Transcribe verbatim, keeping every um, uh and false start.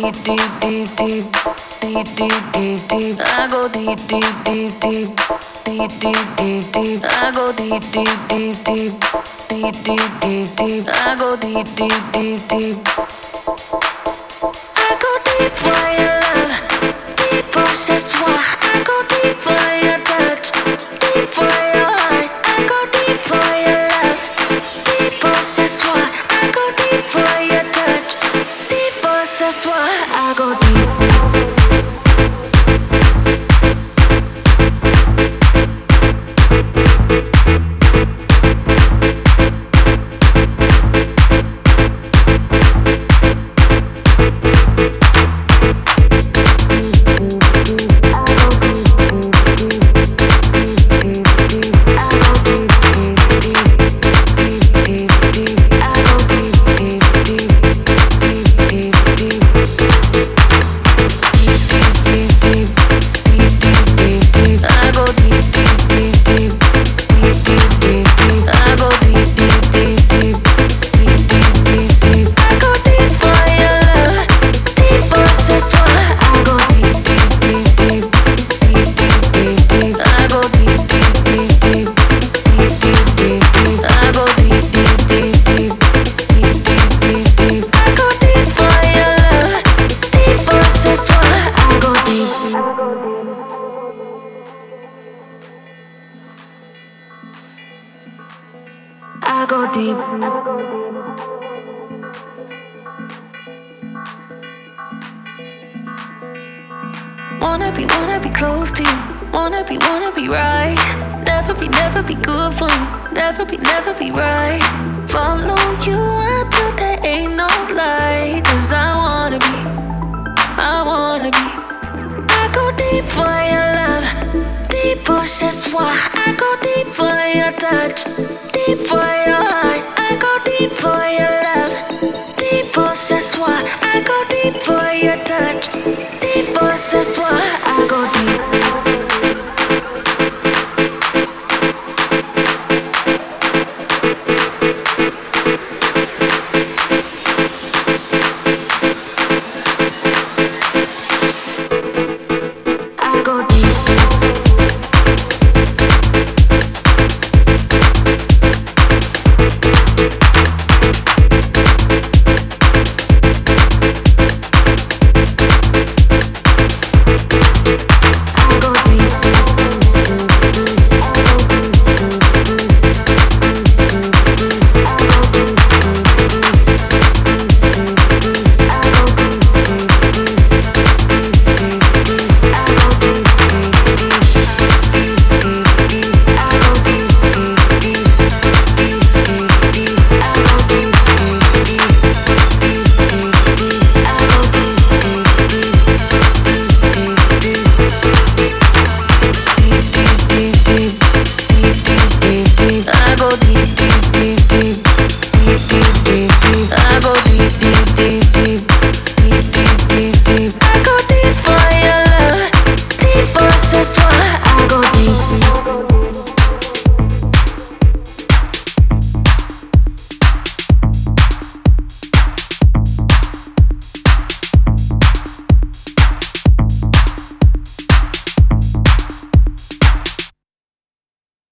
deep, deep, deep, deep, deep, deep, deep, deep. I go deep, deep, deep, deep, deep, deep, deep, deep. I go deep, deep, deep, deep, deep, deep, deep, deep. I go deep, deep, deep, deep. I go deep for your love, deep for c'est moi. I go deep for your touch, deep for your heart. I go deep for your love, deep for c'est moi. I go deep for your touch, deep for c'est moi. I go deep. I go deep. Wanna be, wanna be close to you. Wanna be, wanna be right. Never be, never be good for you. Never be, never be right. Follow you until there ain't no light. Cause I wanna be, I wanna be. I go deep for your love, deep for c'est moi. I go deep for your touch, deep for your heart. I go deep for your love, deep for c'est moi. I go deep for your touch, deep for c'est moi. I go deep. I go deep for your love, deep for c'est moi. I go deep.